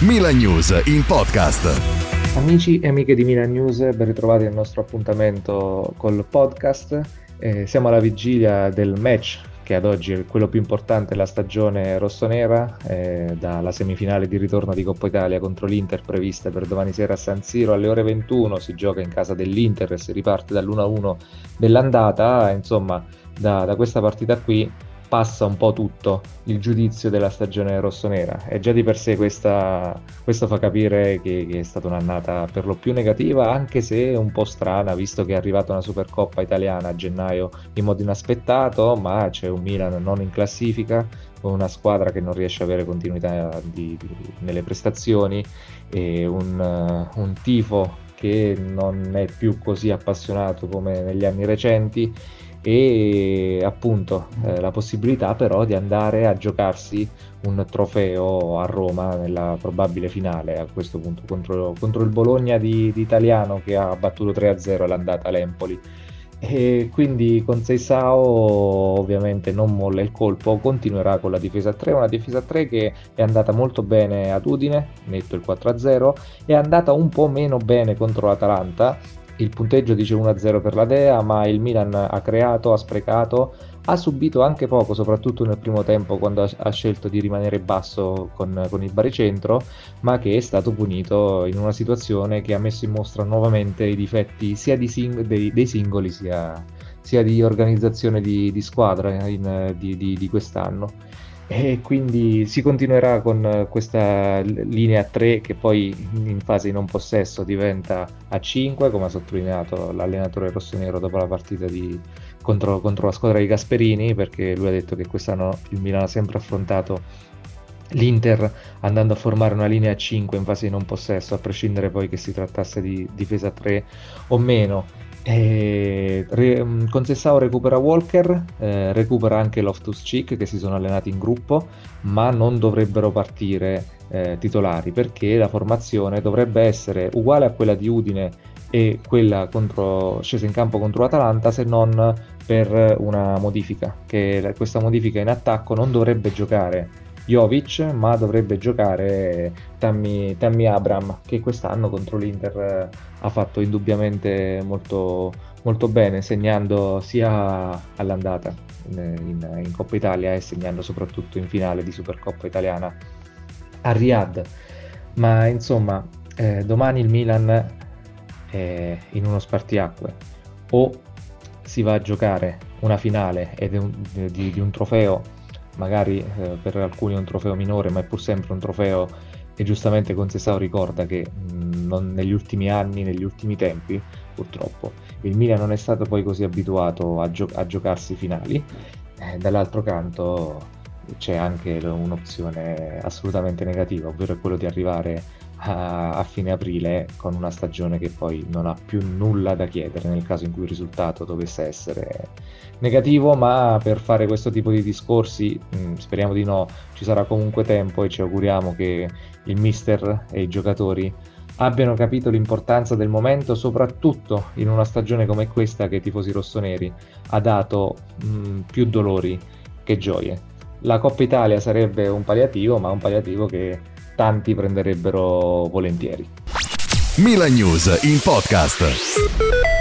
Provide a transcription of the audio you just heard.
Milan News in podcast. Amici e amiche di Milan News, ben ritrovati al nostro appuntamento col podcast. Siamo alla vigilia del match che ad oggi è quello più importante della stagione rossonera, dalla semifinale di ritorno di Coppa Italia contro l'Inter prevista per domani sera a San Siro alle ore 21. Si gioca in casa dell'Inter e si riparte dall'1-1 dell'andata. Insomma, da questa partita qui passa un po' tutto il giudizio della stagione rossonera, e già di per sé questo fa capire che è stata un'annata per lo più negativa, anche se un po' strana, visto che è arrivata una Supercoppa italiana a gennaio in modo inaspettato, ma c'è un Milan non in classifica, con una squadra che non riesce ad avere continuità nelle prestazioni, e un tifo che non è più così appassionato come negli anni recenti, e appunto la possibilità però di andare a giocarsi un trofeo a Roma nella probabile finale, a questo punto contro il Bologna di Italiano, che ha battuto 3-0 all'andata all'Empoli. E quindi con Seisao ovviamente non molla il colpo, continuerà con la difesa a 3, una difesa a 3 che è andata molto bene ad Udine, netto il 4-0, è andata un po' meno bene contro l'Atalanta. Il punteggio dice 1-0 per la Dea, ma il Milan ha creato, ha sprecato, ha subito anche poco, soprattutto nel primo tempo quando ha scelto di rimanere basso con il baricentro, ma che è stato punito in una situazione che ha messo in mostra nuovamente i difetti sia dei singoli sia di organizzazione di squadra di quest'anno. E quindi si continuerà con questa linea a 3 che poi in fase di non possesso diventa a 5, come ha sottolineato l'allenatore rossonero dopo la partita contro la squadra di Gasperini, perché lui ha detto che quest'anno il Milan ha sempre affrontato l'Inter andando a formare una linea a 5 in fase di non possesso, a prescindere poi che si trattasse di difesa a 3 o meno. Con Sessao recupera Walker, recupera anche Loftus-Cheek, che si sono allenati in gruppo, ma non dovrebbero partire titolari, perché la formazione dovrebbe essere uguale a quella di Udine e quella scesa in campo contro Atalanta, se non per una modifica, che questa modifica in attacco non dovrebbe giocare Jovic, ma dovrebbe giocare Tammy Abraham, che quest'anno contro l'Inter ha fatto indubbiamente molto, molto bene, segnando sia all'andata in Coppa Italia e segnando soprattutto in finale di Supercoppa italiana a Riyadh. Ma insomma, domani il Milan è in uno spartiacque: o si va a giocare una finale di un trofeo, magari per alcuni è un trofeo minore, ma è pur sempre un trofeo, e giustamente Conceição ricorda che negli ultimi anni, negli ultimi tempi, purtroppo, il Milan non è stato poi così abituato a giocarsi finali. Dall'altro canto c'è anche un'opzione assolutamente negativa, ovvero quello di arrivare a fine aprile con una stagione che poi non ha più nulla da chiedere nel caso in cui il risultato dovesse essere negativo. Ma per fare questo tipo di discorsi, speriamo di no, ci sarà comunque tempo, e ci auguriamo che il mister e i giocatori abbiano capito l'importanza del momento, soprattutto in una stagione come questa che ai tifosi rossoneri ha dato più dolori che gioie. La Coppa Italia sarebbe un palliativo, ma un palliativo che tanti prenderebbero volentieri. Milan News in podcast.